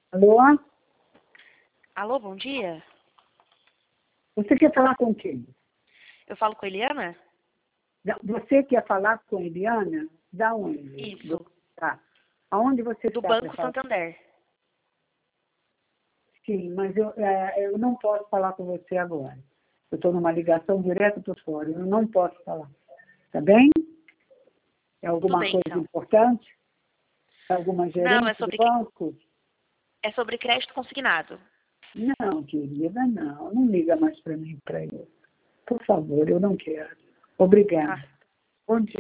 Alô? Alô, bom dia. Você quer falar com quem? Eu falo com a Eliana? Você quer falar com a Eliana? Da onde? Isso. Tá. Aonde você Do está? Banco Santander. Sim, mas eu não posso falar com você agora. Eu estou numa ligação direto para fora. Eu não posso falar. Tá bem? É Tudo alguma bem, coisa então. importante? É alguma Não, gerente do banco? é sobre crédito consignado. Não, querida, não. Não liga mais para mim para isso. Por favor, eu não quero. Obrigada. Ah. Bom dia.